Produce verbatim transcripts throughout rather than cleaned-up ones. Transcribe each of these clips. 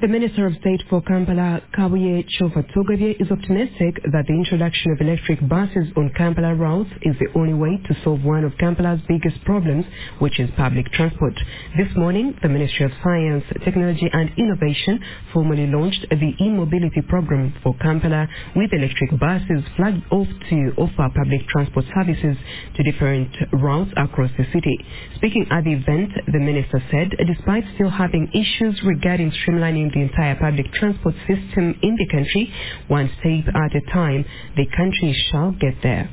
The Minister of State for Kampala, Kabuye Chova-Tugabye, is optimistic that the introduction of electric buses on Kampala routes is the only way to solve one of Kampala's biggest problems, which is public transport. This morning, the Ministry of Science, Technology and Innovation formally launched the e-mobility program for Kampala, with electric buses flagged off to offer public transport services to different routes across the city. Speaking at the event, the Minister said, despite still having issues regarding streamlining the entire public transport system in the country, one step at a time, the country shall get there.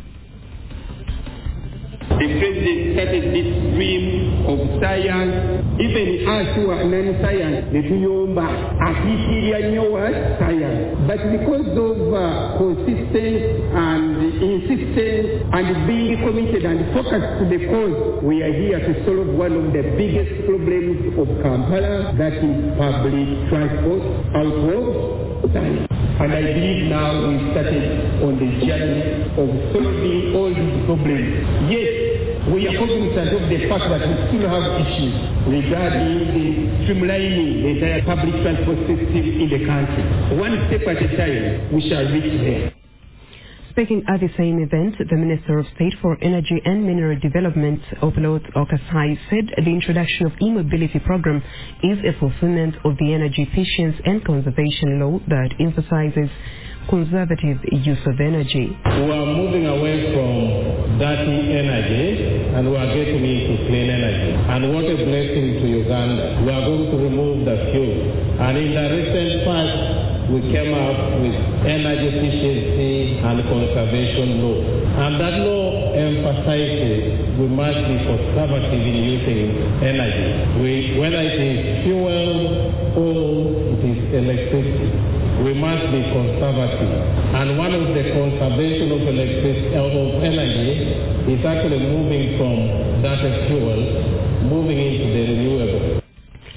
The president started this stream of science. Even us who are non-science, the Tuyomba, Akitiria knew what? Science. But because of uh, consistency and insistence and being committed and focused to the cause, we are here to solve one of the biggest problems of Kampala, that is public transport out of science. And I believe now we started on the journey of solving all these problems. Yes, we are cognizant of the fact that we still have issues regarding the streamlining the entire public transport system in the country. One step at a time, we shall reach there. Speaking at the same event, the Minister of State for Energy and Mineral Development, Opolot Okasai, said the introduction of e-mobility program is a fulfillment of the Energy Efficiency and Conservation Law that emphasizes conservative use of energy. We are moving away from dirty energy and we are getting into clean energy. And what a blessing to Uganda. We are going to remove the fuel. And in the recent past, we came up with energy efficiency and conservation law. And that law emphasizes we must be conservative in using energy. We, whether it is fuel or it is electricity, we must be conservative. And one of the conservation of electricity, of energy, is actually moving from